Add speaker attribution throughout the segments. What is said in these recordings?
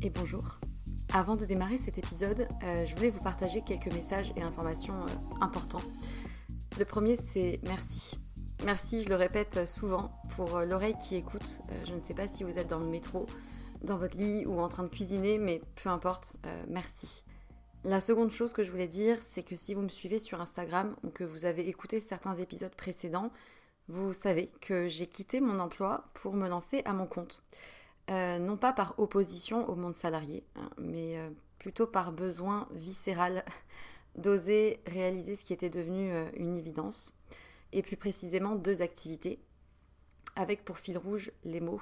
Speaker 1: et bonjour. Avant de démarrer cet épisode, je voulais vous partager quelques messages et informations importants. Le premier, c'est merci. Merci, je le répète souvent, pour l'oreille qui écoute. Je ne sais pas si vous êtes dans le métro, dans votre lit ou en train de cuisiner, mais peu importe, merci. La seconde chose que je voulais dire, c'est que si vous me suivez sur Instagram ou que vous avez écouté certains épisodes précédents, vous savez que j'ai quitté mon emploi pour me lancer à mon compte. Non pas par opposition au monde salarié, mais plutôt par besoin viscéral d'oser réaliser ce qui était devenu une évidence, et plus précisément 2 activités, avec pour fil rouge les mots.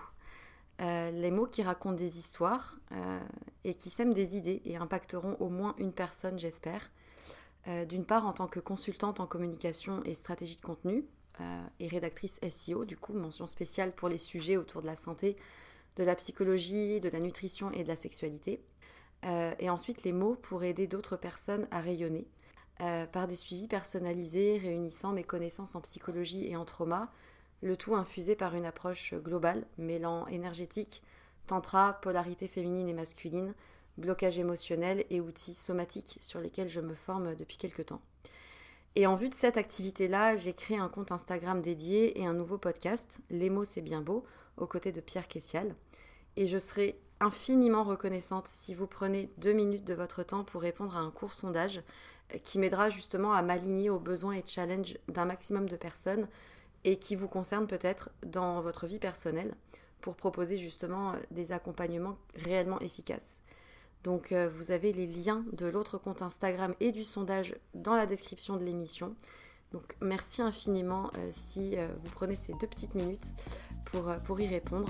Speaker 1: Les mots qui racontent des histoires et qui sèment des idées et impacteront au moins une personne, j'espère. D'une part en tant que consultante en communication et stratégie de contenu et rédactrice SEO, du coup mention spéciale pour les sujets autour de la santé, de la psychologie, de la nutrition et de la sexualité. Et ensuite les mots pour aider d'autres personnes à rayonner par des suivis personnalisés réunissant mes connaissances en psychologie et en trauma, le tout infusé par une approche globale mêlant énergétique, tantra, polarité féminine et masculine, blocage émotionnel et outils somatiques sur lesquels je me forme depuis quelques temps. Et en vue de cette activité-là, j'ai créé un compte Instagram dédié et un nouveau podcast, Les mots c'est bien beau, aux côtés de Pierre Kessial. Et je serai infiniment reconnaissante si vous prenez 2 minutes de votre temps pour répondre à un court sondage qui m'aidera justement à m'aligner aux besoins et challenges d'un maximum de personnes et qui vous concerne peut-être dans votre vie personnelle pour proposer justement des accompagnements réellement efficaces. Donc vous avez les liens de l'autre compte Instagram et du sondage dans la description de l'émission. Donc merci infiniment si vous prenez ces 2 petites minutes pour y répondre.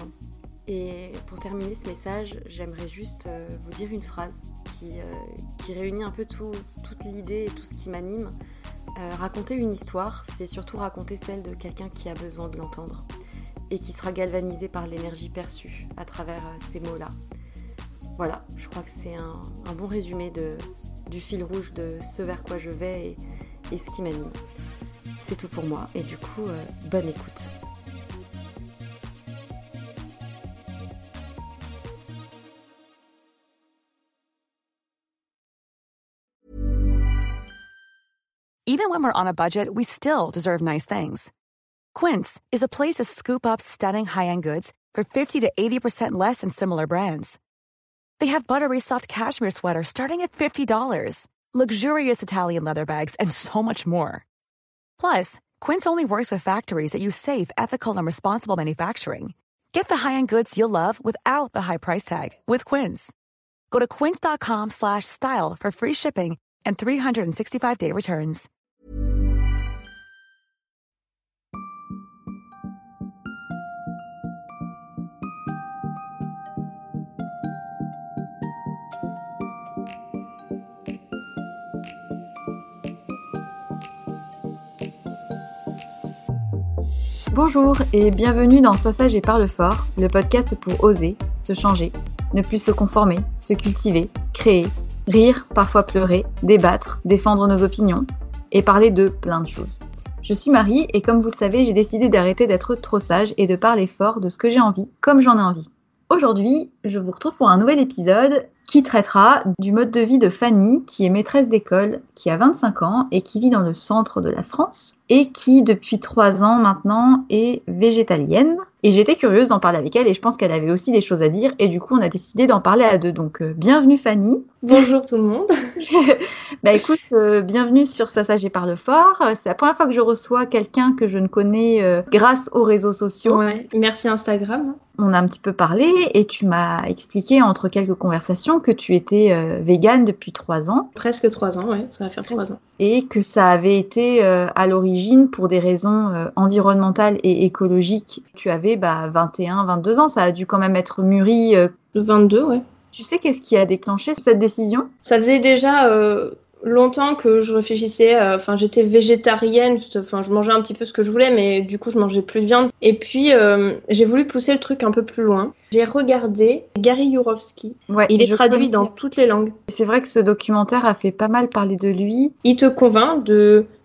Speaker 1: Et pour terminer ce message, j'aimerais juste vous dire une phrase qui réunit un peu toute l'idée et tout ce qui m'anime. Raconter une histoire, c'est surtout raconter celle de quelqu'un qui a besoin de l'entendre et qui sera galvanisé par l'énergie perçue à travers ces mots-là. Voilà, je crois que c'est un bon résumé du fil rouge de ce vers quoi je vais et ce qui m'anime. C'est tout pour moi et du coup, bonne écoute.
Speaker 2: Even when we're on a budget, we still deserve nice things. Quince is a place to scoop up stunning high-end goods for 50 to 80% less than similar brands. They have buttery soft cashmere sweaters starting at $50, luxurious Italian leather bags, and so much more. Plus, Quince only works with factories that use safe, ethical, and responsible manufacturing. Get the high-end goods you'll love without the high price tag with Quince. Go to quince.com/style for free shipping and 365-day returns.
Speaker 3: Bonjour et bienvenue dans Sois sage et parle fort, le podcast pour oser, se changer, ne plus se conformer, se cultiver, créer, rire, parfois pleurer, débattre, défendre nos opinions et parler de plein de choses. Je suis Marie et comme vous le savez, j'ai décidé d'arrêter d'être trop sage et de parler fort de ce que j'ai envie, comme j'en ai envie. Aujourd'hui, je vous retrouve pour un nouvel épisode qui traitera du mode de vie de Fanny, qui est maîtresse d'école, qui a 25 ans et qui vit dans le centre de la France et qui, depuis 3 ans maintenant, est végétalienne. Et j'étais curieuse d'en parler avec elle et je pense qu'elle avait aussi des choses à dire et du coup, on a décidé d'en parler à 2. Donc, bienvenue Fanny.
Speaker 4: Bonjour tout le monde.
Speaker 3: Écoute, bienvenue sur Sois sage et parle fort. C'est la première fois que je reçois quelqu'un que je ne connais grâce aux réseaux sociaux.
Speaker 4: Ouais, merci Instagram.
Speaker 3: On a un petit peu parlé et tu m'as expliqué entre quelques conversations que tu étais végane depuis 3 ans.
Speaker 4: Presque 3 ans, ouais, ça va faire 3 ans.
Speaker 3: Et que ça avait été à l'origine pour des raisons environnementales et écologiques. Tu avais 21, 22 ans, ça a dû quand même être mûri.
Speaker 4: 22, ouais.
Speaker 3: Tu sais qu'est-ce qui a déclenché cette décision ?
Speaker 4: Ça faisait déjà longtemps que je réfléchissais, j'étais végétarienne, je mangeais un petit peu ce que je voulais, mais du coup je mangeais plus de viande. Et puis j'ai voulu pousser le truc un peu plus loin. J'ai regardé Gary Yourofsky, il est traduit dans toutes les langues.
Speaker 3: C'est vrai que ce documentaire a fait pas mal parler de lui.
Speaker 4: Il te convainc de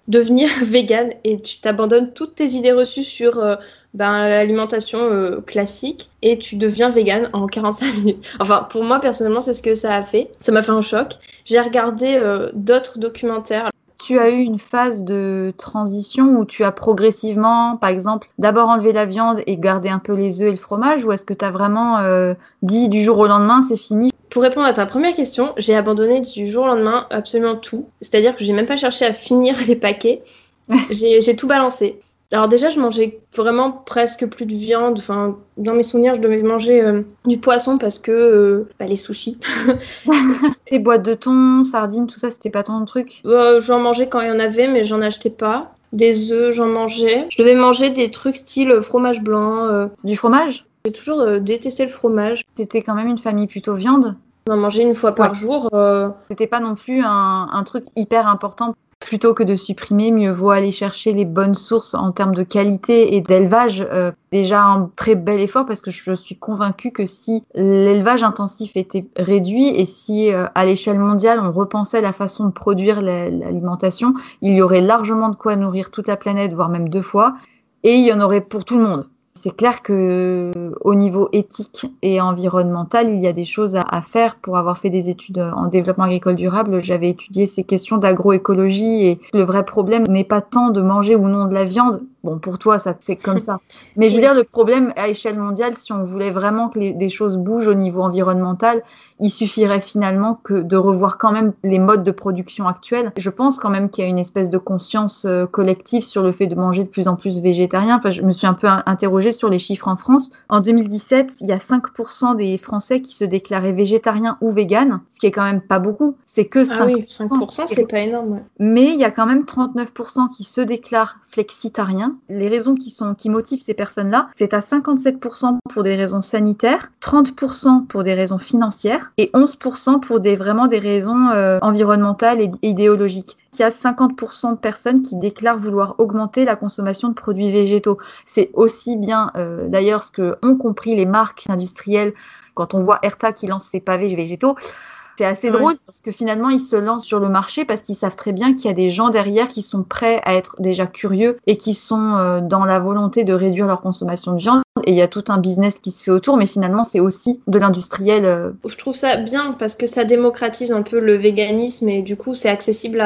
Speaker 4: devenir végane et tu t'abandonnes toutes tes idées reçues sur l'alimentation classique et tu deviens végane en 45 minutes. Enfin, pour moi, personnellement, c'est ce que ça a fait. Ça m'a fait un choc. J'ai regardé d'autres documentaires.
Speaker 3: Tu as eu une phase de transition où tu as progressivement, par exemple, d'abord enlevé la viande et gardé un peu les œufs et le fromage, ou est-ce que tu as vraiment dit du jour au lendemain, c'est fini?
Speaker 4: Pour répondre à ta première question, j'ai abandonné du jour au lendemain absolument tout. C'est-à-dire que j'ai même pas cherché à finir les paquets. J'ai tout balancé. Alors déjà, je mangeais vraiment presque plus de viande. Enfin, dans mes souvenirs, je devais manger du poisson parce que les sushis.
Speaker 3: Tes boîtes de thon, sardines, tout ça, c'était pas ton truc?
Speaker 4: J'en mangeais quand il y en avait, mais j'en achetais pas. Des œufs, j'en mangeais. Je devais manger des trucs style fromage blanc.
Speaker 3: Du fromage?
Speaker 4: J'ai toujours détesté le fromage.
Speaker 3: C'était quand même une famille plutôt viande?
Speaker 4: On en mangeait une fois par jour.
Speaker 3: C'était pas non plus un truc hyper important. Plutôt que de supprimer, mieux vaut aller chercher les bonnes sources en termes de qualité et d'élevage. Déjà un très bel effort parce que je suis convaincue que si l'élevage intensif était réduit et si à l'échelle mondiale on repensait la façon de produire l'alimentation, il y aurait largement de quoi nourrir toute la planète, voire même 2 fois, et il y en aurait pour tout le monde. C'est clair qu'au niveau éthique et environnemental, il y a des choses à faire. Pour avoir fait des études en développement agricole durable, j'avais étudié ces questions d'agroécologie et le vrai problème n'est pas tant de manger ou non de la viande. Bon, pour toi, ça c'est comme ça. Mais je veux dire, le problème à échelle mondiale, si on voulait vraiment que des choses bougent au niveau environnemental, il suffirait finalement que de revoir quand même les modes de production actuels. Je pense quand même qu'il y a une espèce de conscience collective sur le fait de manger de plus en plus végétarien. Enfin, je me suis un peu interrogée sur les chiffres en France. En 2017, il y a 5% des Français qui se déclaraient végétariens ou véganes, ce qui est quand même pas beaucoup. C'est que 5%.
Speaker 4: Ah oui, 5%, c'est pas énorme. Ouais.
Speaker 3: Mais il y a quand même 39% qui se déclarent flexitariens. Les raisons qui motivent ces personnes-là, c'est à 57% pour des raisons sanitaires, 30% pour des raisons financières et 11% pour vraiment des raisons environnementales et idéologiques. Il y a 50% de personnes qui déclarent vouloir augmenter la consommation de produits végétaux. C'est aussi bien d'ailleurs ce que ont compris les marques industrielles quand on voit Erta qui lance ses pavés végétaux. C'est assez drôle parce que finalement, ils se lancent sur le marché parce qu'ils savent très bien qu'il y a des gens derrière qui sont prêts à être déjà curieux et qui sont dans la volonté de réduire leur consommation de viande. Et il y a tout un business qui se fait autour, mais finalement, c'est aussi de l'industriel.
Speaker 4: Je trouve ça bien parce que ça démocratise un peu le véganisme et du coup, c'est accessible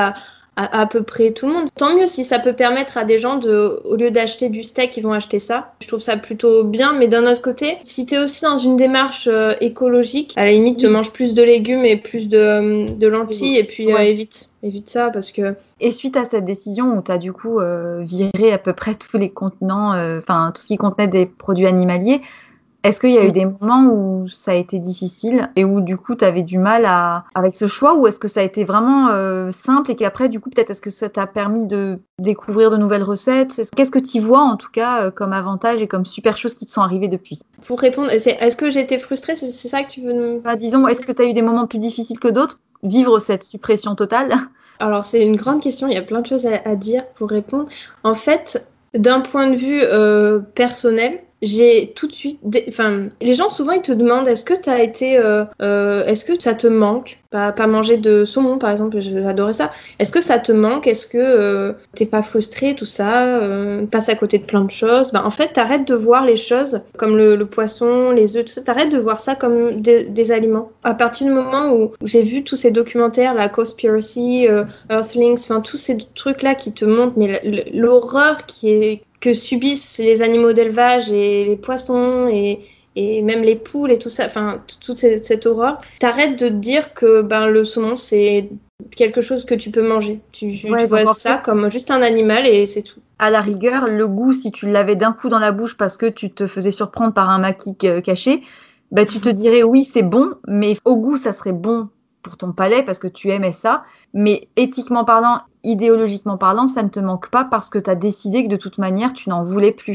Speaker 4: à peu près tout le monde. Tant mieux si ça peut permettre à des gens au lieu d'acheter du steak, ils vont acheter ça. Je trouve ça plutôt bien, mais d'un autre côté, si t'es aussi dans une démarche écologique, à la limite, tu manges plus de légumes et plus de lentilles et puis évite ça parce que...
Speaker 3: Et suite à cette décision où tu as du coup viré à peu près tous les contenants, tout ce qui contenait des produits animaliers, est-ce qu'il y a eu des moments où ça a été difficile et où du coup tu avais du mal avec ce choix, ou est-ce que ça a été vraiment simple et qu'après du coup peut-être est-ce que ça t'a permis de découvrir de nouvelles recettes? Qu'est-ce que tu vois en tout cas comme avantage et comme super choses qui te sont arrivées depuis?
Speaker 4: Pour répondre, est-ce que j'ai été frustrée? C'est ça que tu veux me...
Speaker 3: Disons, est-ce que tu as eu des moments plus difficiles que d'autres? Vivre cette suppression totale?
Speaker 4: Alors c'est une grande question, il y a plein de choses à dire pour répondre. En fait, d'un point de vue personnel, j'ai tout de suite... les gens, souvent, ils te demandent est-ce que t'as été... est-ce que ça te manque pas manger de saumon, par exemple, j'adorais ça. Est-ce que ça te manque? Est-ce que t'es pas frustré, tout ça passe à côté de plein de choses. En fait, t'arrêtes de voir les choses comme le poisson, les œufs, tout ça. T'arrêtes de voir ça comme des aliments. À partir du moment où j'ai vu tous ces documentaires, la Cowspiracy, Earthlings, tous ces trucs-là qui te montrent mais l'horreur que subissent les animaux d'élevage et les poissons et même les poules et tout ça, toute cette horreur, t'arrêtes de te dire que le saumon c'est quelque chose que tu peux manger. Tu vois ça comme juste un animal et c'est tout.
Speaker 3: À la rigueur, le goût, si tu l'avais d'un coup dans la bouche parce que tu te faisais surprendre par un maquis caché, tu te dirais oui c'est bon, mais au goût ça serait bon pour ton palais parce que tu aimais ça, mais éthiquement parlant, idéologiquement parlant, ça ne te manque pas parce que tu as décidé que de toute manière tu n'en voulais plus.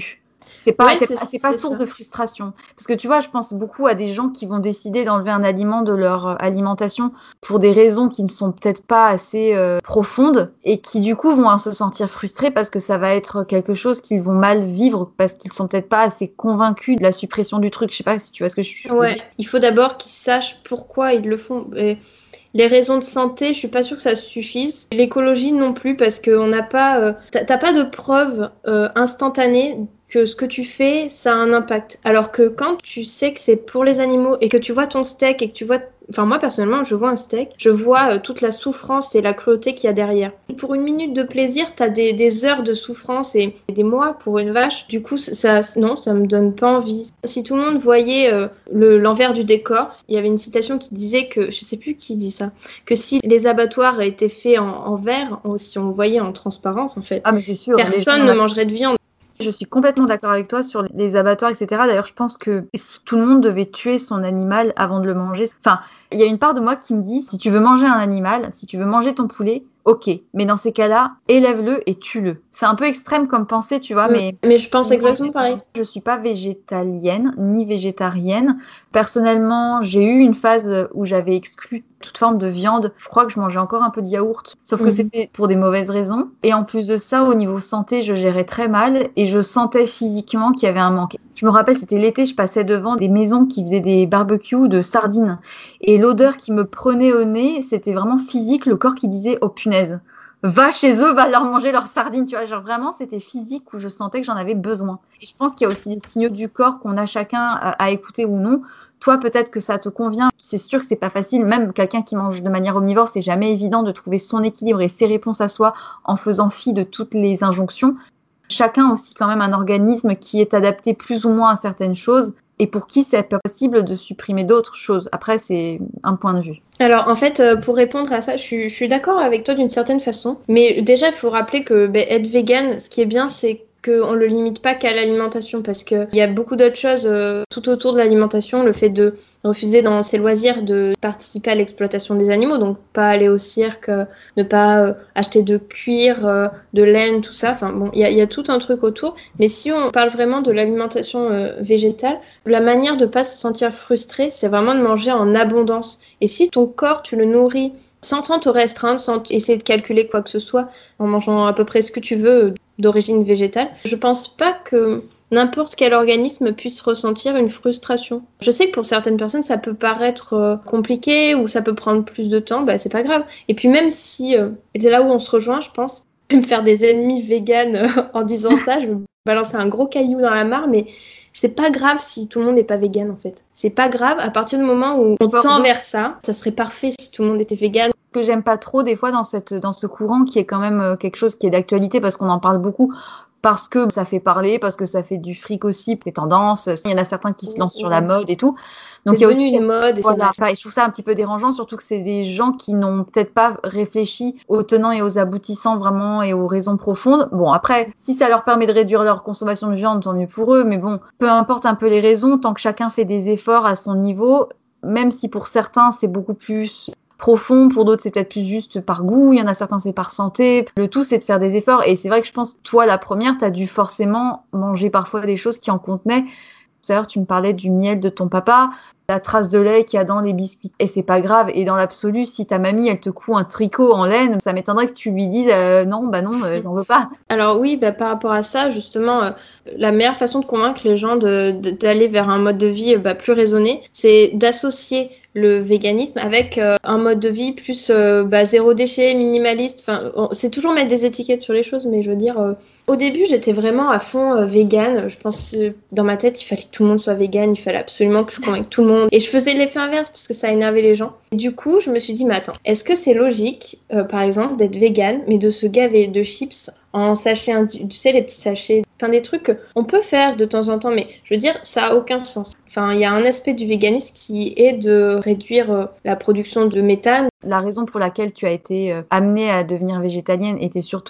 Speaker 3: C'est pas,
Speaker 4: Ouais,
Speaker 3: c'est pas source
Speaker 4: ça.
Speaker 3: de frustration. Parce que tu vois, je pense beaucoup à des gens qui vont décider d'enlever un aliment de leur alimentation pour des raisons qui ne sont peut-être pas assez profondes et qui du coup vont se sentir frustrés parce que ça va être quelque chose qu'ils vont mal vivre parce qu'ils sont peut-être pas assez convaincus de la suppression du truc. Je sais pas si tu vois ce que je veux
Speaker 4: Ouais,
Speaker 3: dire.
Speaker 4: il faut d'abord qu'ils sachent pourquoi ils le font. Et les raisons de santé, je suis pas sûre que ça suffise. L'écologie non plus, parce qu'on n'a pas, t'as pas de preuve instantanée que ce que tu fais, ça a un impact. Alors que quand tu sais que c'est pour les animaux et que tu vois ton steak et que tu vois, enfin moi personnellement, je vois un steak, je vois toute la souffrance et la cruauté qu'il y a derrière. Pour une minute de plaisir, t'as des heures de souffrance et des mois pour une vache. Du coup, non, ça me donne pas envie. Si tout le monde voyait l'envers du décor, il y avait une citation qui disait que, je sais plus qui dit ça, que si les abattoirs étaient faits en verre, si on voyait en transparence en fait,
Speaker 3: Ah mais c'est sûr,
Speaker 4: personne ne mangerait de viande.
Speaker 3: Je suis complètement d'accord avec toi sur les abattoirs, etc. D'ailleurs, je pense que si tout le monde devait tuer son animal avant de le manger, enfin, il y a une part de moi qui me dit, si tu veux manger un animal, si tu veux manger ton poulet, ok, mais dans ces cas-là, élève-le et tue-le. C'est un peu extrême comme pensée, tu vois, mais
Speaker 4: Mais je pense exactement pareil.
Speaker 3: je suis pas végétalienne ni végétarienne. Personnellement, j'ai eu une phase où j'avais exclu toute forme de viande. Je crois que je mangeais encore un peu de yaourt, sauf que c'était pour des mauvaises raisons. Et en plus de ça, au niveau santé, je gérais très mal et je sentais physiquement qu'il y avait un manque. Je me rappelle, c'était l'été, je passais devant des maisons qui faisaient des barbecues de sardines. Et l'odeur qui me prenait au nez, c'était vraiment physique, le corps qui disait « Oh punaise !» Va chez eux, va leur manger leurs sardines, tu vois, genre vraiment c'était physique où je sentais que j'en avais besoin. Et je pense qu'il y a aussi des signaux du corps qu'on a chacun à écouter ou non. Toi, peut-être que ça te convient. C'est sûr que c'est pas facile. Même quelqu'un qui mange de manière omnivore, c'est jamais évident de trouver son équilibre et ses réponses à soi en faisant fi de toutes les injonctions. Chacun a aussi quand même un organisme qui est adapté plus ou moins à certaines choses et pour qui c'est pas possible de supprimer d'autres choses. Après, c'est un point de vue.
Speaker 4: Alors, en fait, pour répondre à ça, je suis d'accord avec toi d'une certaine façon. Mais déjà, il faut rappeler que être vegan, ce qui est bien, c'est qu'on ne le limite pas qu'à l'alimentation, parce qu'il y a beaucoup d'autres choses tout autour de l'alimentation. Le fait de refuser dans ses loisirs de participer à l'exploitation des animaux, donc pas aller au cirque, ne pas acheter de cuir, de laine, tout ça. Enfin bon, il y a tout un truc autour. Mais si on parle vraiment de l'alimentation végétale, la manière de ne pas se sentir frustré, c'est vraiment de manger en abondance. Et si ton corps, tu le nourris sans te restreindre, sans essayer de calculer quoi que ce soit, en mangeant à peu près ce que tu veux d'origine végétale, je pense pas que n'importe quel organisme puisse ressentir une frustration. Je sais que pour certaines personnes, ça peut paraître compliqué ou ça peut prendre plus de temps, bah c'est pas grave. Et puis même si, et c'est là où on se rejoint, je pense, je vais me faire des ennemis véganes en disant ça, je vais me balancer un gros caillou dans la mare, mais c'est pas grave si tout le monde n'est pas vegan en fait. C'est pas grave à partir du moment où on tend vers ça. Ça serait parfait si tout le monde était vegan.
Speaker 3: Ce que j'aime pas trop des fois dans ce courant qui est quand même quelque chose qui est d'actualité parce qu'on en parle beaucoup, parce que ça fait parler, parce que ça fait du fric aussi, des tendances. Il y en a certains qui se lancent sur la mode et tout. Donc il y a aussi
Speaker 4: une mode.
Speaker 3: Voilà, et je trouve ça un petit peu dérangeant, surtout que c'est des gens qui n'ont peut-être pas réfléchi aux tenants et aux aboutissants vraiment et aux raisons profondes. Bon, après, si ça leur permet de réduire leur consommation de viande, tant mieux pour eux, mais bon, peu importe un peu les raisons, tant que chacun fait des efforts à son niveau, même si pour certains c'est beaucoup plus profond, pour d'autres c'est peut-être plus juste par goût, il y en a certains c'est par santé, le tout c'est de faire des efforts, et c'est vrai que je pense, toi la première, tu as dû forcément manger parfois des choses qui en contenaient. Tout à l'heure tu me parlais du miel de ton papa, la trace de lait qu'il y a dans les biscuits, et c'est pas grave, et dans l'absolu, si ta mamie elle te coud un tricot en laine, ça m'étonnerait que tu lui dises non, j'en veux pas.
Speaker 4: Alors oui, par rapport à ça, justement, la meilleure façon de convaincre les gens d'aller vers un mode de vie plus raisonné, c'est d'associer le véganisme avec un mode de vie plus zéro déchet, minimaliste. Enfin, c'est toujours mettre des étiquettes sur les choses, mais je veux dire, au début, j'étais vraiment à fond végane. Je pense dans ma tête, il fallait que tout le monde soit végane, il fallait absolument que je convainque tout le monde. Et je faisais l'effet inverse parce que ça énervait les gens. Et du coup, je me suis dit, mais attends, est-ce que c'est logique, par exemple, d'être végane, mais de se gaver de chips en sachet, tu sais, les petits sachets, enfin des trucs qu'on peut faire de temps en temps, mais je veux dire, ça a aucun sens. Enfin, il y a un aspect du véganisme qui est de réduire la production de méthane.
Speaker 3: La raison pour laquelle tu as été amenée à devenir végétalienne était surtout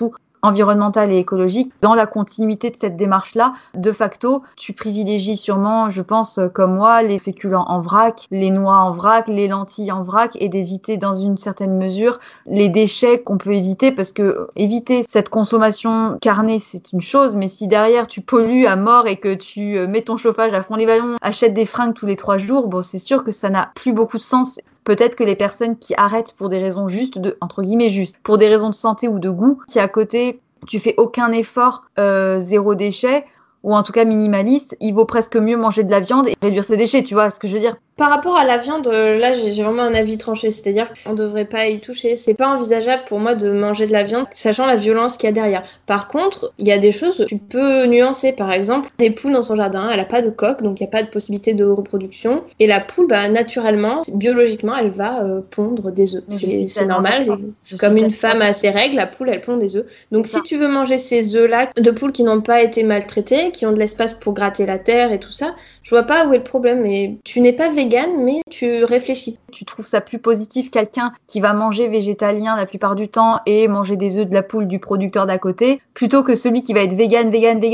Speaker 3: environnementale et écologique. Dans la continuité de cette démarche-là, de facto, tu privilégies sûrement, je pense, comme moi, les féculents en vrac, les noix en vrac, les lentilles en vrac et d'éviter dans une certaine mesure les déchets qu'on peut éviter parce que éviter cette consommation carnée, c'est une chose, mais si derrière tu pollues à mort et que tu mets ton chauffage à fond les ballons, achètes des fringues tous les 3 jours, bon, c'est sûr que ça n'a plus beaucoup de sens. Peut-être que les personnes qui arrêtent pour des raisons justes, entre guillemets justes, pour des raisons de santé ou de goût, si à côté tu fais aucun effort zéro déchet, ou en tout cas minimaliste, il vaut presque mieux manger de la viande et réduire ses déchets, tu vois ce que je veux dire?
Speaker 4: Par rapport à la viande, là, j'ai vraiment un avis tranché. C'est-à-dire qu'on ne devrait pas y toucher. C'est pas envisageable pour moi de manger de la viande, sachant la violence qu'il y a derrière. Par contre, il y a des choses, tu peux nuancer. Par exemple, des poules dans son jardin, elle n'a pas de coque, donc il n'y a pas de possibilité de reproduction. Et la poule, naturellement, biologiquement, elle va pondre des œufs. C'est normal. Comme une femme a ses règles, la poule, elle pond des œufs. Donc si tu veux manger ces œufs-là, de poules qui n'ont pas été maltraitées, qui ont de l'espace pour gratter la terre et tout ça, je vois pas où est le problème. Et tu n'es pas végane, mais tu réfléchis.
Speaker 3: Tu trouves ça plus positif quelqu'un qui va manger végétalien la plupart du temps et manger des œufs de la poule du producteur d'à côté, plutôt que celui qui va être vegan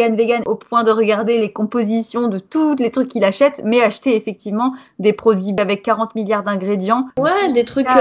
Speaker 3: au point de regarder les compositions de tous les trucs qu'il achète, mais acheter effectivement des produits avec 40 milliards d'ingrédients.
Speaker 4: Ouais, des trucs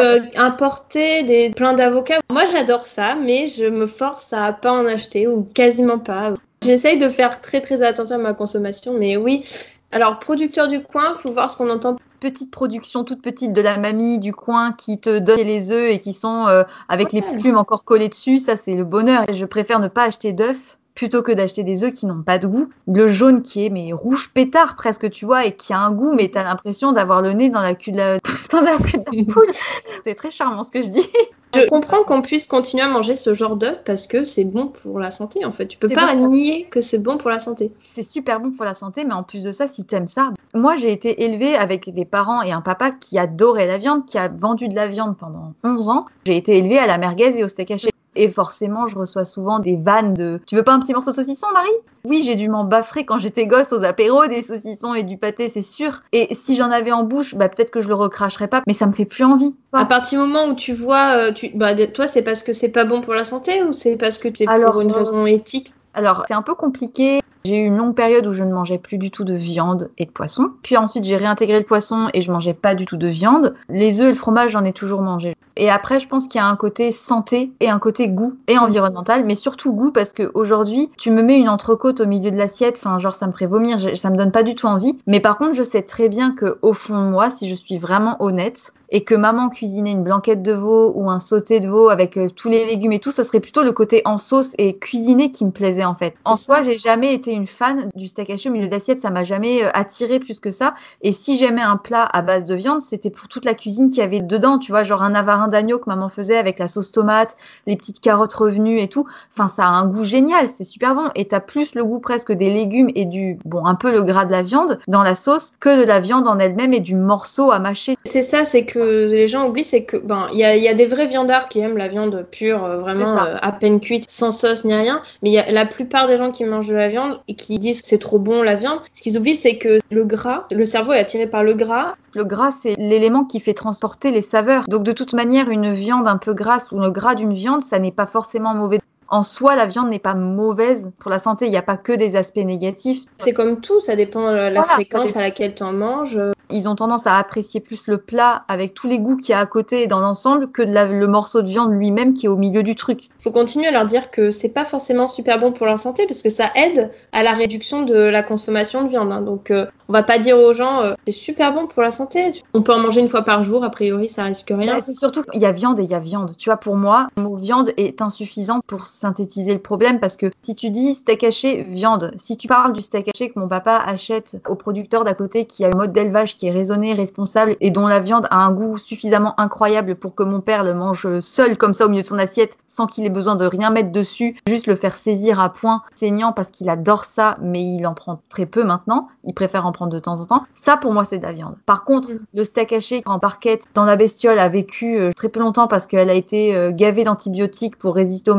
Speaker 4: importés, plein d'avocats. Moi, j'adore ça, mais je me force à pas en acheter ou quasiment pas. J'essaye de faire très très attention à ma consommation, mais oui. Alors, producteur du coin, faut voir ce qu'on entend.
Speaker 3: Petite production toute petite de la mamie du coin qui te donne les œufs et qui sont avec les plumes encore collées dessus, ça c'est le bonheur. Et je préfère ne pas acheter d'œufs plutôt que d'acheter des œufs qui n'ont pas de goût. Le jaune qui est mais rouge pétard presque, tu vois, et qui a un goût, mais t'as l'impression d'avoir le nez dans la queue de la poule. C'est très charmant ce que je dis.
Speaker 4: Je comprends qu'on puisse continuer à manger ce genre d'œufs parce que c'est bon pour la santé, en fait. Tu peux pas nier que c'est bon pour la santé.
Speaker 3: C'est super bon pour la santé, mais en plus de ça, si t'aimes ça... Moi, j'ai été élevée avec des parents et un papa qui adorait la viande, qui a vendu de la viande pendant 11 ans. J'ai été élevée à la merguez et au steak haché. Et forcément, je reçois souvent des vannes de « Tu veux pas un petit morceau de saucisson, Marie ?» Oui, j'ai dû m'en baffrer quand j'étais gosse aux apéros, des saucissons et du pâté, c'est sûr. Et si j'en avais en bouche, peut-être que je le recracherais pas, mais ça me fait plus envie.
Speaker 4: À partir du moment où tu vois, toi, c'est parce que c'est pas bon pour la santé ou c'est parce que tu es pour une raison éthique?
Speaker 3: Alors, c'est un peu compliqué. J'ai eu une longue période où je ne mangeais plus du tout de viande et de poisson. Puis ensuite, j'ai réintégré le poisson et je mangeais pas du tout de viande. Les œufs et le fromage, j'en ai toujours mangé. Et après, je pense qu'il y a un côté santé et un côté goût et environnemental, mais surtout goût parce qu'aujourd'hui, tu me mets une entrecôte au milieu de l'assiette, ça me ferait vomir, ça me donne pas du tout envie. Mais par contre, je sais très bien qu'au fond de moi, si je suis vraiment honnête, et que maman cuisinait une blanquette de veau ou un sauté de veau avec tous les légumes et tout, ce serait plutôt le côté en sauce et cuisiné qui me plaisait en fait. En soi, j'ai jamais été une fan du steak haché au milieu de l'assiette, ça m'a jamais attiré plus que ça. Et si j'aimais un plat à base de viande, c'était pour toute la cuisine qu'il y avait dedans, tu vois, genre un navarin d'agneau que maman faisait avec la sauce tomate, les petites carottes revenues et tout. Enfin, ça a un goût génial, c'est super bon. Et t'as plus le goût presque des légumes et un peu le gras de la viande dans la sauce que de la viande en elle-même et du morceau à mâcher.
Speaker 4: C'est ça, c'est que les gens oublient, c'est que il y a des vrais viandards qui aiment la viande pure, vraiment à peine cuite, sans sauce ni rien. Mais il y a la plupart des gens qui mangent de la viande et qui disent que c'est trop bon la viande. Ce qu'ils oublient, c'est que le gras, le cerveau est attiré par le gras.
Speaker 3: Le gras, c'est l'élément qui fait transporter les saveurs. Donc de toute manière, une viande un peu grasse ou le gras d'une viande, ça n'est pas forcément mauvais. En soi, la viande n'est pas mauvaise pour la santé. Il n'y a pas que des aspects négatifs.
Speaker 4: C'est comme tout, ça dépend de la fréquence à laquelle tu en manges.
Speaker 3: Ils ont tendance à apprécier plus le plat avec tous les goûts qu'il y a à côté et dans l'ensemble que le morceau de viande lui-même qui est au milieu du truc.
Speaker 4: Il faut continuer à leur dire que c'est pas forcément super bon pour leur santé parce que ça aide à la réduction de la consommation de viande. Donc on va pas dire aux gens c'est super bon pour la santé. On peut en manger une fois par jour, a priori ça risque rien.
Speaker 3: C'est surtout qu'il y a viande et il y a viande. Tu vois, pour moi, le mot viande est insuffisant pour synthétiser le problème parce que si tu dis steak haché, viande, si tu parles du steak haché que mon papa achète au producteur d'à côté qui a un mode d'élevage qui est raisonné, responsable et dont la viande a un goût suffisamment incroyable pour que mon père le mange seul comme ça au milieu de son assiette sans qu'il ait besoin de rien mettre dessus, juste le faire saisir à point, saignant parce qu'il adore ça mais il en prend très peu maintenant, il préfère en prendre de temps en temps. Ça pour moi c'est de la viande. Par contre, le steak haché en barquette dans la bestiole a vécu très peu longtemps parce qu'elle a été gavée d'antibiotiques pour résister aux maladies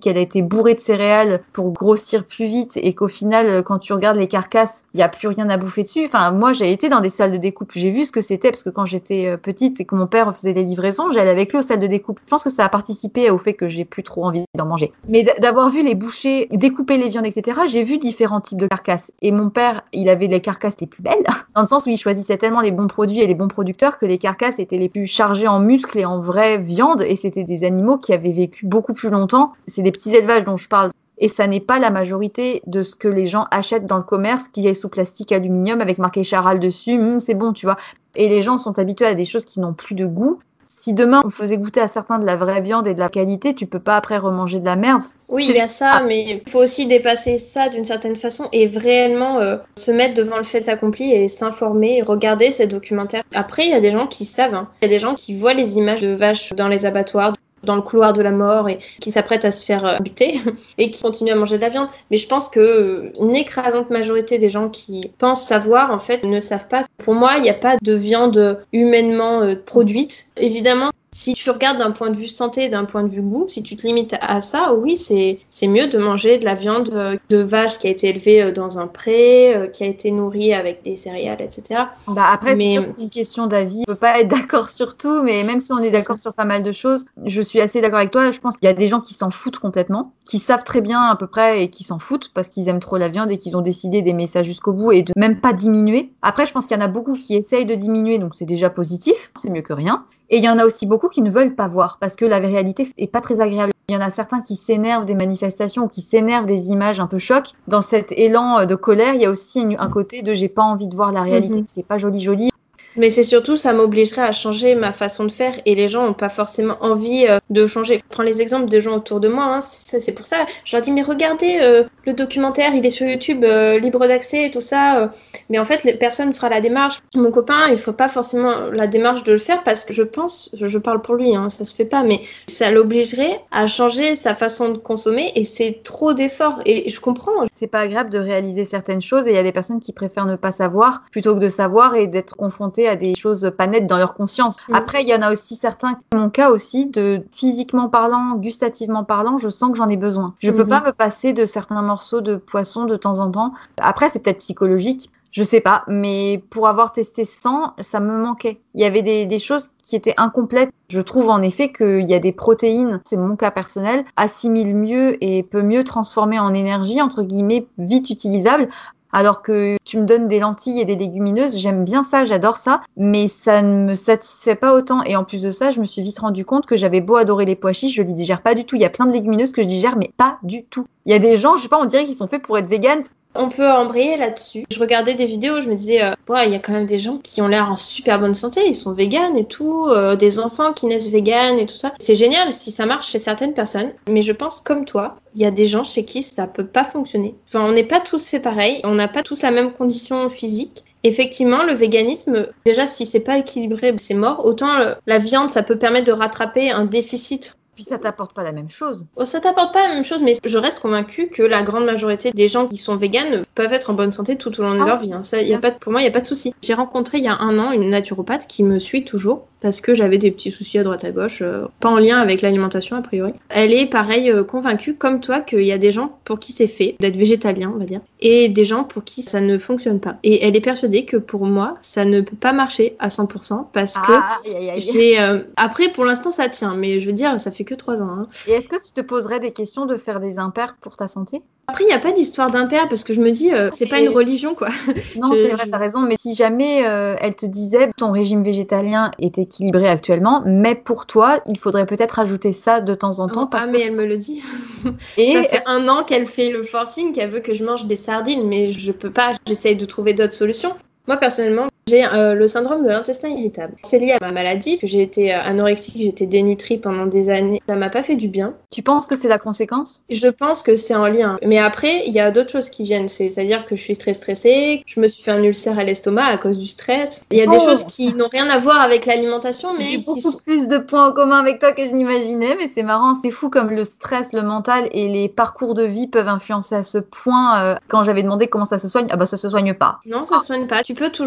Speaker 3: qu'elle a été bourrée de céréales pour grossir plus vite et qu'au final, quand tu regardes les carcasses, il n'y a plus rien à bouffer dessus. Enfin, moi, j'ai été dans des salles de découpe. J'ai vu ce que c'était parce que quand j'étais petite et que mon père faisait les livraisons, j'allais avec lui aux salles de découpe. Je pense que ça a participé au fait que j'ai plus trop envie d'en manger. Mais d'avoir vu les bouchers découper les viandes, etc., j'ai vu différents types de carcasses. Et mon père, il avait les carcasses les plus belles, dans le sens où il choisissait tellement les bons produits et les bons producteurs que les carcasses étaient les plus chargées en muscles et en vraie viande. Et c'était des animaux qui avaient vécu beaucoup plus longtemps. C'est des petits élevages dont je parle. Et ça n'est pas la majorité de ce que les gens achètent dans le commerce qui est sous plastique aluminium avec marqué Charal dessus. C'est bon, tu vois. Et les gens sont habitués à des choses qui n'ont plus de goût. Si demain on faisait goûter à certains de la vraie viande et de la qualité, tu peux pas après remanger de la merde.
Speaker 4: Oui, il y a ça, mais il faut aussi dépasser ça d'une certaine façon et réellement se mettre devant le fait accompli et s'informer et regarder ces documentaires. Après, il y a des gens qui savent. Il y a des gens qui voient les images de vaches dans les abattoirs, dans le couloir de la mort et qui s'apprêtent à se faire buter et qui continuent à manger de la viande. Mais je pense que une écrasante majorité des gens qui pensent savoir, en fait, ne savent pas. Pour moi, il n'y a pas de viande humainement produite. Évidemment, si tu regardes d'un point de vue santé, d'un point de vue goût, si tu te limites à ça, oui, c'est mieux de manger de la viande de vache qui a été élevée dans un pré, qui a été nourrie avec des céréales, etc.
Speaker 3: Après, c'est sûr que c'est une question d'avis. On ne peut pas être d'accord sur tout, mais même si on est d'accord sur pas mal de choses, je suis assez d'accord avec toi. Je pense qu'il y a des gens qui s'en foutent complètement, qui savent très bien à peu près et qui s'en foutent parce qu'ils aiment trop la viande et qu'ils ont décidé d'aimer ça jusqu'au bout et de même pas diminuer. Après, je pense qu'il y en a beaucoup qui essayent de diminuer, donc c'est déjà positif, c'est mieux que rien. Et il y en a aussi beaucoup qui ne veulent pas voir parce que la réalité est pas très agréable. Il y en a certains qui s'énervent des manifestations ou qui s'énervent des images un peu chocs. Dans cet élan de colère, il y a aussi un côté de j'ai pas envie de voir la réalité, c'est pas joli.
Speaker 4: Mais c'est surtout, ça m'obligerait à changer ma façon de faire et les gens n'ont pas forcément envie de changer. Je prends les exemples de gens autour de moi, c'est pour ça. Je leur dis, mais regardez, le documentaire, il est sur YouTube, libre d'accès et tout ça. Mais en fait, personne ne fera la démarche. Mon copain, il faut pas forcément la démarche de le faire parce que je pense, je parle pour lui, ça se fait pas, mais ça l'obligerait à changer sa façon de consommer et c'est trop d'efforts. Et je comprends.
Speaker 3: C'est pas agréable de réaliser certaines choses et il y a des personnes qui préfèrent ne pas savoir plutôt que de savoir et d'être confrontées à des choses pas nettes dans leur conscience. Après, il y en a aussi certains, mon cas aussi, de physiquement parlant, gustativement parlant, je sens que j'en ai besoin. Je peux pas me passer de certains morceaux de poisson de temps en temps. Après, c'est peut-être psychologique, je sais pas, mais pour avoir testé sans, ça me manquait. Il y avait des choses qui étaient incomplètes. Je trouve en effet qu'il y a des protéines, c'est mon cas personnel, assimilent mieux et peut mieux transformer en énergie, entre guillemets, vite utilisable. Alors que tu me donnes des lentilles et des légumineuses, j'aime bien ça, j'adore ça, mais ça ne me satisfait pas autant. Et en plus de ça, je me suis vite rendu compte que j'avais beau adorer les pois chiches, je les digère pas du tout. Il y a plein de légumineuses que je digère, mais pas du tout. Il y a des gens, je sais pas, on dirait qu'ils sont faits pour être véganes.
Speaker 4: On peut embrayer là-dessus. Je regardais des vidéos, je me disais, il y a quand même des gens qui ont l'air en super bonne santé, ils sont véganes et tout, des enfants qui naissent véganes et tout ça. C'est génial si ça marche chez certaines personnes, mais je pense comme toi, il y a des gens chez qui ça peut pas fonctionner. Enfin, on n'est pas tous fait pareil, on n'a pas tous la même condition physique. Effectivement, le véganisme, déjà si c'est pas équilibré, c'est mort. Autant la viande, ça peut permettre de rattraper un déficit.
Speaker 3: Puis ça t'apporte pas la même chose.
Speaker 4: Ça t'apporte pas la même chose, mais je reste convaincue que la grande majorité des gens qui sont véganes peuvent être en bonne santé tout au long de leur vie. Ça, pour moi, il n'y a pas de souci. J'ai rencontré il y a 1 an une naturopathe qui me suit toujours parce que j'avais des petits soucis à droite à gauche, pas en lien avec l'alimentation a priori. Elle est pareil convaincue comme toi qu'il y a des gens pour qui c'est fait d'être végétalien, on va dire, et des gens pour qui ça ne fonctionne pas. Et elle est persuadée que pour moi, ça ne peut pas marcher à 100% parce que j'ai... Après, pour l'instant, ça tient, mais je veux dire, ça fait que 3 ans.
Speaker 3: Et est-ce que tu te poserais des questions de faire des impairs pour ta santé ?
Speaker 4: Après, il n'y a pas d'histoire d'impair parce que je me dis, c'est pas une religion, quoi.
Speaker 3: Non, c'est vrai, t'as raison. Mais si jamais elle te disait ton régime végétalien est équilibré actuellement, mais pour toi, il faudrait peut-être ajouter ça de temps en temps.
Speaker 4: Mais elle me le dit. Et ça fait 1 an qu'elle fait le forcing, qu'elle veut que je mange des sardines, mais je peux pas. J'essaye de trouver d'autres solutions. Moi, personnellement, j'ai le syndrome de l'intestin irritable. C'est lié à ma maladie, que j'ai été anorexique, j'ai été dénutrie pendant des années. Ça m'a pas fait du bien.
Speaker 3: Tu penses que c'est la conséquence ?
Speaker 4: Je pense que c'est en lien. Mais après, il y a d'autres choses qui viennent. C'est-à-dire que je suis très stressée, je me suis fait un ulcère à l'estomac à cause du stress. Il y a des choses qui n'ont rien à voir avec l'alimentation, mais
Speaker 3: j'ai beaucoup plus de points en commun avec toi que je n'imaginais. Mais c'est marrant, c'est fou comme le stress, le mental et les parcours de vie peuvent influencer à ce point. Quand j'avais demandé comment ça se soigne, ça se soigne pas.
Speaker 4: Non, ça se soigne pas. Tu peux toujours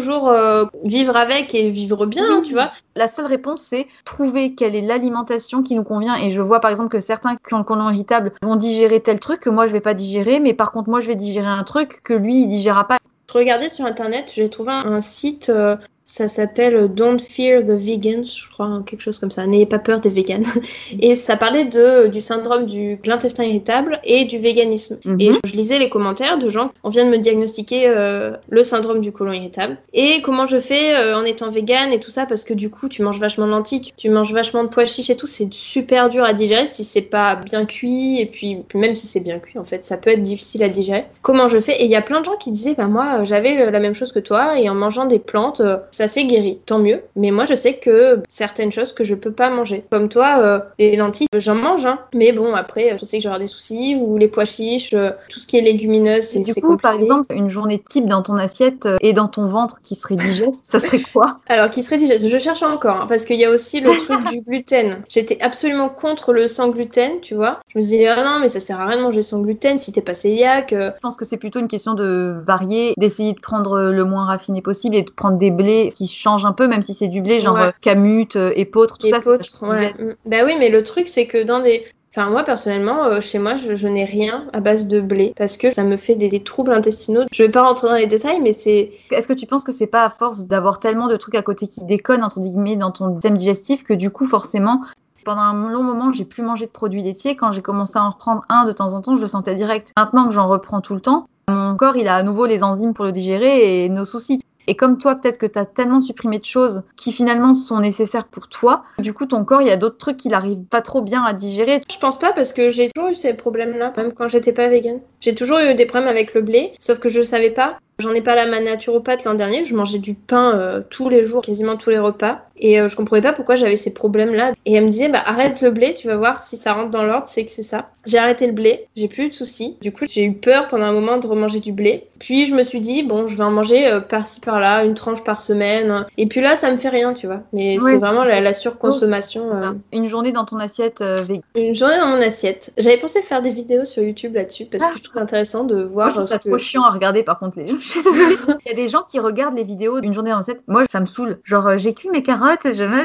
Speaker 4: vivre avec et vivre bien,
Speaker 3: Oui.
Speaker 4: tu vois.
Speaker 3: La seule réponse, c'est trouver quelle est l'alimentation qui nous convient. Et je vois par exemple que certains qui ont le côlon irritable vont digérer tel truc que moi je vais pas digérer, mais par contre moi je vais digérer un truc que lui il digérera pas.
Speaker 4: Je regardais sur internet, j'ai trouvé un site, ça s'appelle Don't Fear the Vegans, je crois, quelque chose comme ça. N'ayez pas peur des véganes. Et ça parlait du syndrome de l'intestin irritable et du véganisme. Et je lisais les commentaires de gens, on vient de me diagnostiquer le syndrome du côlon irritable. Et comment je fais en étant végane et tout ça, parce que du coup, tu manges vachement de lentilles, tu manges vachement de pois chiches et tout, c'est super dur à digérer si c'est pas bien cuit. Et puis même si c'est bien cuit, en fait, ça peut être difficile à digérer. Comment je fais? Et il y a plein de gens qui disaient, bah moi, j'avais la même chose que toi, et en mangeant des plantes, ça s'est guéri, tant mieux. Mais moi, je sais que certaines choses que je peux pas manger. Comme toi, les lentilles, j'en mange, hein. Mais bon, après, je sais que j'aurai des soucis, ou les pois chiches, tout ce qui est légumineuse, c'est compliqué.
Speaker 3: Du coup, par exemple, une journée type dans ton assiette et dans ton ventre qui serait digeste, ça serait quoi?
Speaker 4: Alors, qui serait digeste, je cherche encore, hein, parce qu'il y a aussi le truc du gluten. J'étais absolument contre le sans gluten, tu vois. Je me disais, ah non, mais ça sert à rien de manger sans gluten si t'es pas cœliaque.
Speaker 3: Je pense que c'est plutôt une question de varier, d'essayer de prendre le moins raffiné possible et de prendre des blés qui changent un peu, même si c'est du blé, genre camut, épeautre, tout ça, c'est digeste.
Speaker 4: Bah oui, mais le truc, c'est que dans des... Enfin, moi, personnellement, chez moi, je n'ai rien à base de blé parce que ça me fait des troubles intestinaux. Je vais pas rentrer dans les détails, mais c'est...
Speaker 3: Est-ce que tu penses que c'est pas à force d'avoir tellement de trucs à côté qui déconnent, entre guillemets, dans ton système digestif que du coup, forcément, pendant un long moment, j'ai plus mangé de produits laitiers. Quand j'ai commencé à en reprendre un de temps en temps, je le sentais direct. Maintenant que j'en reprends tout le temps, mon corps, il a à nouveau les enzymes pour le digérer et nos soucis. Et comme toi, peut-être que tu as tellement supprimé de choses qui finalement sont nécessaires pour toi, du coup, ton corps, il y a d'autres trucs qu'il arrive pas trop bien à digérer.
Speaker 4: Je pense pas parce que j'ai toujours eu ces problèmes-là, même quand j'étais pas végane. J'ai toujours eu des problèmes avec le blé, sauf que je savais pas. J'en ai parlé à ma naturopathe l'an dernier, je mangeais du pain tous les jours, quasiment tous les repas, et je comprenais pas pourquoi j'avais ces problèmes-là. Et elle me disait, bah arrête le blé, tu vas voir si ça rentre dans l'ordre, c'est que c'est ça. J'ai arrêté le blé, j'ai plus eu de soucis. Du coup, j'ai eu peur pendant un moment de remanger du blé. Puis je me suis dit, bon, je vais en manger par-ci par-là, une tranche par semaine. Et puis là, ça me fait rien, tu vois. Mais c'est vraiment la surconsommation.
Speaker 3: Une journée dans ton assiette végane.
Speaker 4: Une journée dans mon assiette. J'avais pensé faire des vidéos sur YouTube là-dessus parce que je trouve intéressant de voir.
Speaker 3: Moi, je trouve ça trop chiant à regarder par contre les gens. Il y a des gens qui regardent les vidéos d'une journée dans l'assiette. Moi, ça me saoule. Genre, j'ai cuit mes carottes, je mets.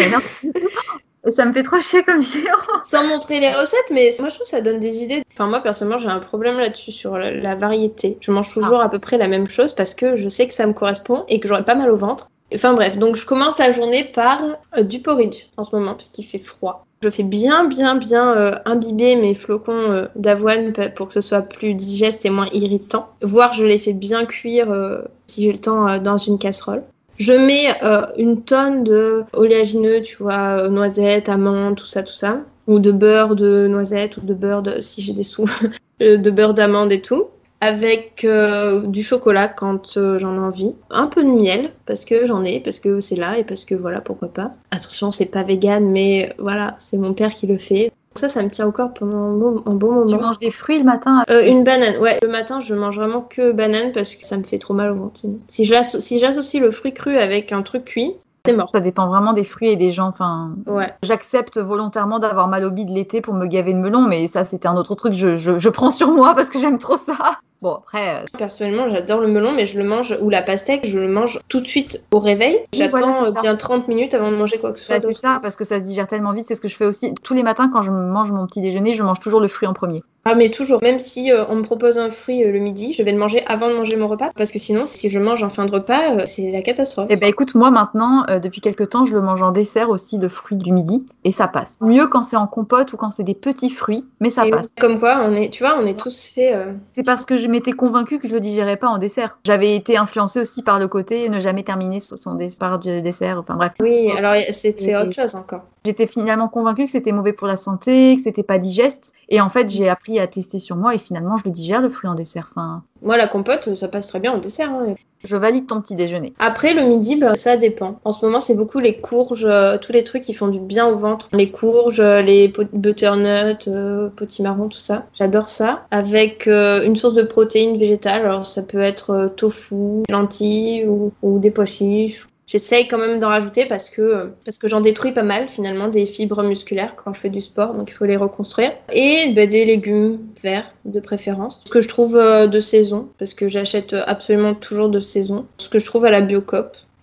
Speaker 3: Et ça me fait trop chier comme vidéo.
Speaker 4: Sans montrer les recettes, mais moi je trouve que ça donne des idées. Enfin, moi personnellement, j'ai un problème là-dessus sur la variété. Je mange toujours à peu près la même chose parce que je sais que ça me correspond et que j'aurai pas mal au ventre. Enfin bref, donc je commence la journée par du porridge en ce moment parce qu'il fait froid. Je fais bien imbiber mes flocons d'avoine pour que ce soit plus digeste et moins irritant. Voire je les fais bien cuire si j'ai le temps dans une casserole. Je mets une tonne de oléagineux, tu vois, noisettes, amandes, tout ça. Ou de beurre de noisettes, ou de beurre si j'ai des sous, de beurre d'amande et tout. Avec du chocolat quand j'en ai envie. Un peu de miel, parce que j'en ai, parce que c'est là, et parce que voilà, pourquoi pas. Attention, c'est pas vegan, mais voilà, c'est mon père qui le fait. Donc ça me tient au corps pendant un bon moment.
Speaker 3: Tu manges des fruits le matin?
Speaker 4: Une banane, ouais. Le matin, je mange vraiment que banane parce que ça me fait trop mal au ventre. Si j'associe le fruit cru avec un truc cuit, c'est mort.
Speaker 3: Ça dépend vraiment des fruits et des gens. Enfin,
Speaker 4: ouais.
Speaker 3: J'accepte volontairement d'avoir mal au bide l'été pour me gaver de melon, mais ça, c'était un autre truc. Je prends sur moi parce que j'aime trop ça. Bon, après...
Speaker 4: Personnellement, j'adore le melon, mais je le mange, ou la pastèque, je le mange tout de suite au réveil. J'attends bien 30 minutes avant de manger quoi que ce soit d'autre.
Speaker 3: C'est ça, parce que ça se digère tellement vite, c'est ce que je fais aussi. Tous les matins, quand je mange mon petit déjeuner, je mange toujours le fruit en premier.
Speaker 4: Ah mais toujours, même si on me propose un fruit le midi, je vais le manger avant de manger mon repas, parce que sinon, si je mange en fin de repas, c'est la catastrophe.
Speaker 3: Eh ben écoute, moi maintenant, depuis quelques temps, je le mange en dessert aussi, le fruit du midi, et ça passe. Mieux quand c'est en compote ou quand c'est des petits fruits, mais ça passe.
Speaker 4: Comme quoi, on est tous fait...
Speaker 3: C'est parce que je m'étais convaincue que je le digérais pas en dessert. J'avais été influencée aussi par le côté ne jamais terminer son dessert du dessert, enfin bref.
Speaker 4: Oui, alors c'est autre chose encore.
Speaker 3: J'étais finalement convaincue que c'était mauvais pour la santé, que c'était pas digeste, et en fait j'ai appris à tester sur moi et finalement je le digère le fruit en dessert. Enfin...
Speaker 4: Moi la compote ça passe très bien en dessert. Hein.
Speaker 3: Je valide ton petit déjeuner.
Speaker 4: Après le midi, ça dépend. En ce moment c'est beaucoup les courges, tous les trucs qui font du bien au ventre. Les courges, les butternuts, potimarron, tout ça. J'adore ça. Avec une source de protéines végétales. Alors ça peut être tofu, lentilles ou des pois chiches. J'essaye quand même d'en rajouter parce que j'en détruis pas mal finalement des fibres musculaires quand je fais du sport, donc il faut les reconstruire. Et des légumes verts de préférence. Ce que je trouve de saison, parce que j'achète absolument toujours de saison. Ce que je trouve à la Biocoop.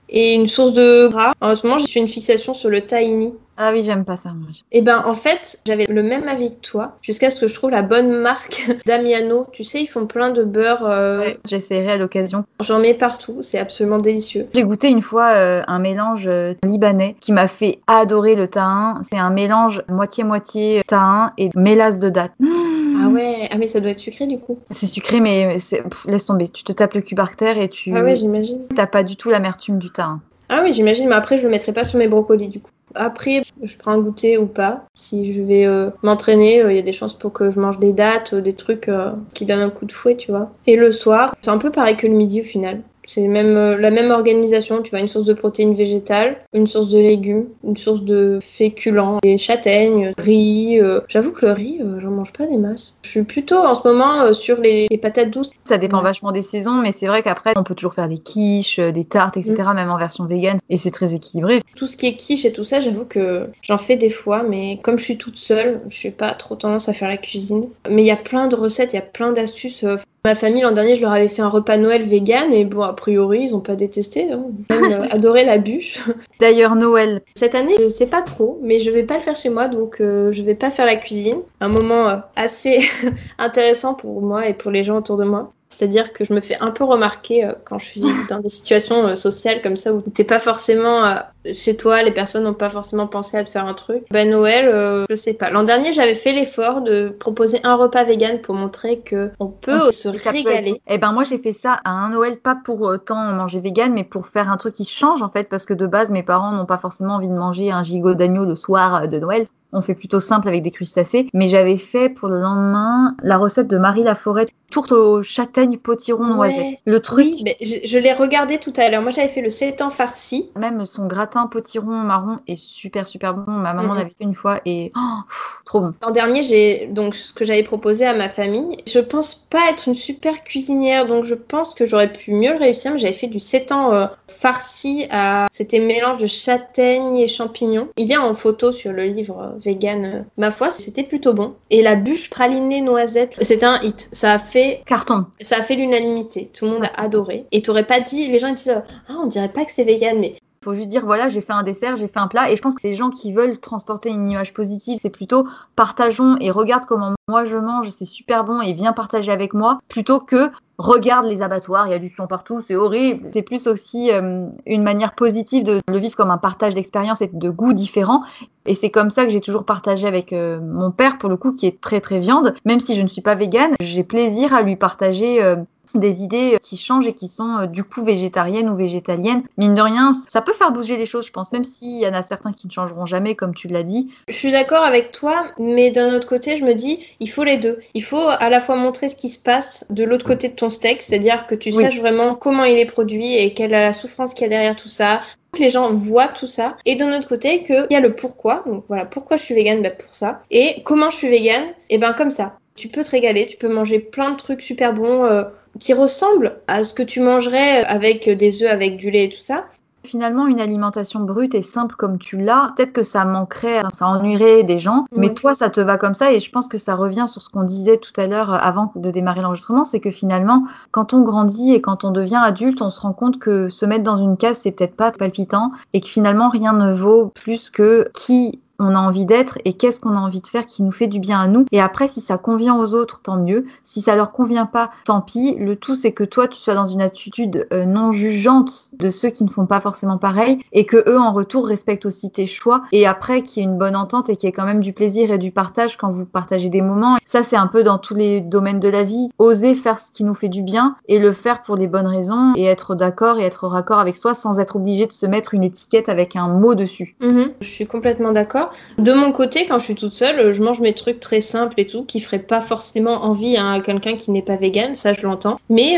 Speaker 4: et une source de gras. En ce moment, j'ai fait une fixation sur le tahini.
Speaker 3: Ah oui, j'aime pas ça, moi.
Speaker 4: Et ben en fait, j'avais le même avis que toi, jusqu'à ce que je trouve la bonne marque Damiano. Tu sais, ils font plein de beurre.
Speaker 3: Ouais, j'essaierai à l'occasion.
Speaker 4: J'en mets partout, c'est absolument délicieux.
Speaker 3: J'ai goûté une fois un mélange libanais qui m'a fait adorer le tahin. C'est un mélange moitié-moitié tahin et mélasse de dattes.
Speaker 4: Ah ouais, ah mais ça doit être sucré du coup.
Speaker 3: C'est sucré, mais laisse tomber. Tu te tapes le cul par terre et tu
Speaker 4: Ah ouais, j'imagine.
Speaker 3: t'as pas du tout l'amertume du tahin.
Speaker 4: Ah oui, j'imagine, mais après, je le mettrai pas sur mes brocolis, du coup. Après, je prends un goûter ou pas. Si je vais m'entraîner, il y a des chances pour que je mange des dattes, des trucs qui donnent un coup de fouet, tu vois. Et le soir, c'est un peu pareil que le midi, au final. C'est même la même organisation. Tu vois, une source de protéines végétales, une source de légumes, une source de féculents, des châtaignes, riz. J'avoue que le riz, j'en mange pas des masses. Je suis plutôt en ce moment sur les patates douces.
Speaker 3: Ça dépend vachement des saisons, mais c'est vrai qu'après, on peut toujours faire des quiches, des tartes, etc., même en version végane, et c'est très équilibré.
Speaker 4: Tout ce qui est quiche et tout ça, j'avoue que j'en fais des fois, mais comme je suis toute seule, je suis pas trop tendance à faire la cuisine. Mais il y a plein de recettes, il y a plein d'astuces. Ma famille, l'an dernier, je leur avais fait un repas Noël vegan, et bon, a priori, ils ont pas détesté. Hein. Ils ont même adoré la bûche.
Speaker 3: D'ailleurs, Noël.
Speaker 4: Cette année, je sais pas trop, mais je vais pas le faire chez moi, donc je vais pas faire la cuisine. Un moment assez intéressant pour moi et pour les gens autour de moi. C'est-à-dire que je me fais un peu remarquer quand je suis dans des situations sociales comme ça où t'es pas forcément chez toi, les personnes n'ont pas forcément pensé à te faire un truc. Ben Noël, je sais pas. L'an dernier, j'avais fait l'effort de proposer un repas vegan pour montrer que on peut se régaler.
Speaker 3: Eh ben moi, j'ai fait ça à un Noël, pas pour autant manger vegan, mais pour faire un truc qui change en fait, parce que de base, mes parents n'ont pas forcément envie de manger un gigot d'agneau le soir de Noël. On fait plutôt simple avec des crustacés. Mais j'avais fait pour le lendemain la recette de Marie Laforêt, tourte aux châtaignes potiron noisettes. Le truc.
Speaker 4: Oui, mais je l'ai regardé tout à l'heure. Moi, j'avais fait le 7 ans farci.
Speaker 3: Même son gratin potiron marron est super bon. Ma maman l'avait fait une fois et trop bon.
Speaker 4: L'an dernier, j'ai donc ce que j'avais proposé à ma famille. Je pense pas être une super cuisinière, donc je pense que j'aurais pu mieux le réussir. Mais j'avais fait du 7 ans farci c'était mélange de châtaignes et champignons. Il y a en photo sur le livre vegan. Ma foi, c'était plutôt bon. Et la bûche pralinée noisette, c'était un hit. Ça a fait
Speaker 3: carton.
Speaker 4: Ça a fait l'unanimité. Tout le monde a adoré. Et t'aurais pas dit, les gens ils disent, on dirait pas que c'est vegan, mais
Speaker 3: faut juste dire, voilà, j'ai fait un dessert, j'ai fait un plat. Et je pense que les gens qui veulent transporter une image positive, c'est plutôt partageons et regarde comment moi je mange, c'est super bon et viens partager avec moi, plutôt que regarde les abattoirs, il y a du sang partout, c'est horrible. C'est plus aussi une manière positive de le vivre comme un partage d'expérience et de goûts différents. Et c'est comme ça que j'ai toujours partagé avec mon père, pour le coup, qui est très très viande. Même si je ne suis pas végane, j'ai plaisir à lui partager des idées qui changent et qui sont du coup végétariennes ou végétaliennes. Mine de rien, ça peut faire bouger les choses, je pense, même s'il y en a certains qui ne changeront jamais, comme tu l'as dit.
Speaker 4: Je suis d'accord avec toi, mais d'un autre côté, je me dis, il faut les deux. Il faut à la fois montrer ce qui se passe de l'autre côté de ton steak, c'est-à-dire que tu saches vraiment comment il est produit et quelle est la souffrance qu'il y a derrière tout ça. Que les gens voient tout ça, et d'un autre côté qu'il y a le pourquoi, donc voilà, pourquoi je suis végane, pour ça, et comment je suis végane, et comme ça. Tu peux te régaler, tu peux manger plein de trucs super bons qui ressemblent à ce que tu mangerais avec des œufs, avec du lait et tout ça.
Speaker 3: Finalement, une alimentation brute et simple comme tu l'as, peut-être que ça manquerait, ça ennuierait des gens, mais toi, ça te va comme ça, et je pense que ça revient sur ce qu'on disait tout à l'heure avant de démarrer l'enregistrement, c'est que finalement, quand on grandit et quand on devient adulte, on se rend compte que se mettre dans une case, c'est peut-être pas palpitant, et que finalement, rien ne vaut plus que qui on a envie d'être et qu'est-ce qu'on a envie de faire qui nous fait du bien à nous. Et après, si ça convient aux autres, tant mieux. Si ça leur convient pas, tant pis. Le tout, c'est que toi, tu sois dans une attitude non jugeante de ceux qui ne font pas forcément pareil et que eux, en retour, respectent aussi tes choix. Et après, qu'il y ait une bonne entente et qu'il y ait quand même du plaisir et du partage quand vous partagez des moments. Ça, c'est un peu dans tous les domaines de la vie. Oser faire ce qui nous fait du bien et le faire pour les bonnes raisons et être d'accord et être raccord avec soi sans être obligé de se mettre une étiquette avec un mot dessus.
Speaker 4: Je suis complètement d'accord. De mon côté, quand je suis toute seule, je mange mes trucs très simples et tout, qui feraient pas forcément envie à quelqu'un qui n'est pas vegan, ça je l'entends. Mais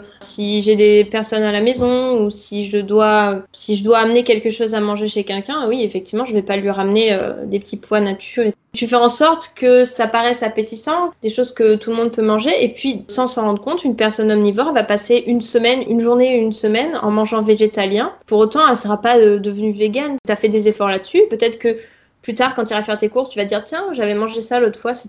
Speaker 4: si j'ai des personnes à la maison ou si je dois amener quelque chose à manger chez quelqu'un, oui, effectivement, je vais pas lui ramener des petits pois nature. Je fais en sorte que ça paraisse appétissant, des choses que tout le monde peut manger, et puis sans s'en rendre compte, une personne omnivore va passer une journée en mangeant végétalien. Pour autant, elle sera pas devenue végane. T'as fait des efforts là-dessus, peut-être que plus tard, quand tu iras faire tes courses, tu vas te dire « Tiens, j'avais mangé ça l'autre fois, c'était bon ».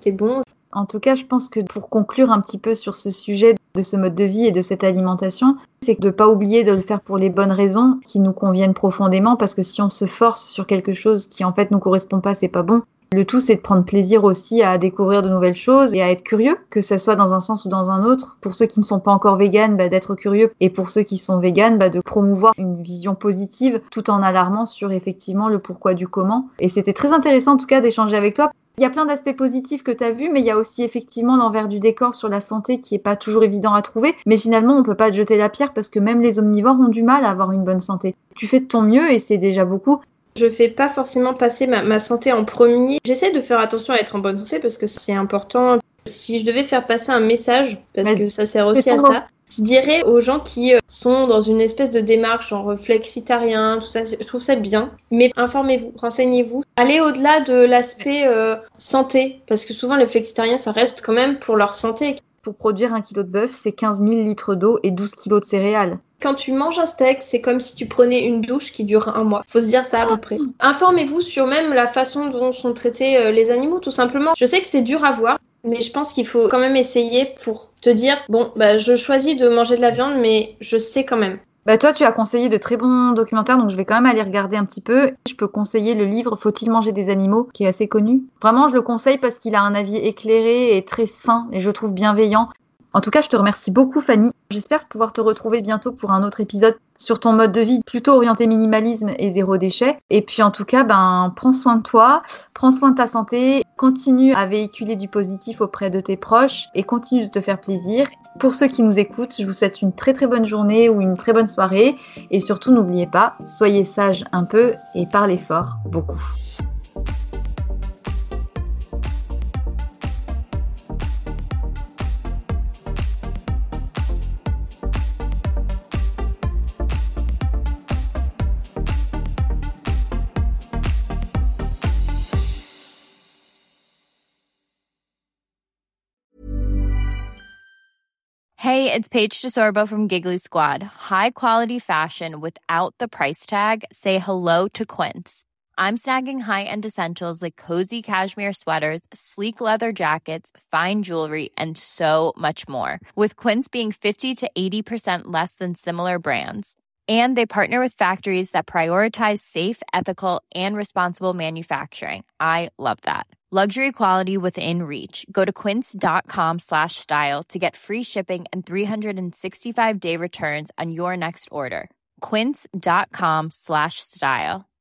Speaker 3: En tout cas, je pense que pour conclure un petit peu sur ce sujet de ce mode de vie et de cette alimentation, c'est de ne pas oublier de le faire pour les bonnes raisons qui nous conviennent profondément, parce que si on se force sur quelque chose qui en fait nous correspond pas, c'est pas bon. Le tout, c'est de prendre plaisir aussi à découvrir de nouvelles choses et à être curieux, que ça soit dans un sens ou dans un autre. Pour ceux qui ne sont pas encore véganes, d'être curieux. Et pour ceux qui sont véganes, de promouvoir une vision positive tout en alarmant sur effectivement le pourquoi du comment. Et c'était très intéressant en tout cas d'échanger avec toi. Il y a plein d'aspects positifs que tu as vus, mais il y a aussi effectivement l'envers du décor sur la santé qui est pas toujours évident à trouver. Mais finalement, on peut pas te jeter la pierre parce que même les omnivores ont du mal à avoir une bonne santé. Tu fais de ton mieux et c'est déjà beaucoup.
Speaker 4: Je fais pas forcément passer ma santé en premier. J'essaie de faire attention à être en bonne santé parce que c'est important. Si je devais faire passer un message, parce que ça sert aussi à ça, je dirais aux gens qui sont dans une espèce de démarche genre flexitarien, tout ça, je trouve ça bien. Mais informez-vous, renseignez-vous. Allez au-delà de l'aspect santé, parce que souvent les flexitariens, ça reste quand même pour leur santé.
Speaker 3: Pour produire 1 kilo de bœuf, c'est 15 000 litres d'eau et 12 kilos de céréales.
Speaker 4: Quand tu manges un steak, c'est comme si tu prenais une douche qui dure 1 mois. Faut se dire ça à peu près. Informez-vous sur même la façon dont sont traités les animaux, tout simplement. Je sais que c'est dur à voir, mais je pense qu'il faut quand même essayer pour te dire, bon, je choisis de manger de la viande, mais je sais quand même.
Speaker 3: Toi, tu as conseillé de très bons documentaires, donc je vais quand même aller regarder un petit peu. Je peux conseiller le livre « Faut-il manger des animaux ?» qui est assez connu. Vraiment, je le conseille parce qu'il a un avis éclairé et très sain, et je trouve bienveillant. En tout cas, je te remercie beaucoup, Fanny. J'espère pouvoir te retrouver bientôt pour un autre épisode sur ton mode de vie plutôt orienté minimalisme et zéro déchet. Et puis, en tout cas, prends soin de toi, prends soin de ta santé, continue à véhiculer du positif auprès de tes proches et continue de te faire plaisir. Pour ceux qui nous écoutent, je vous souhaite une très très bonne journée ou une très bonne soirée. Et surtout, n'oubliez pas, soyez sages un peu et parlez fort beaucoup.
Speaker 5: Hey, it's Paige DeSorbo from Giggly Squad. High quality fashion without the price tag. Say hello to Quince. I'm snagging high-end essentials like cozy cashmere sweaters, sleek leather jackets, fine jewelry, and so much more. With Quince being 50 to 80% less than similar brands. And they partner with factories that prioritize safe, ethical, and responsible manufacturing. I love that. Luxury quality within reach. Go to quince.com/style to get free shipping and 365-day returns on your next order. Quince.com/style.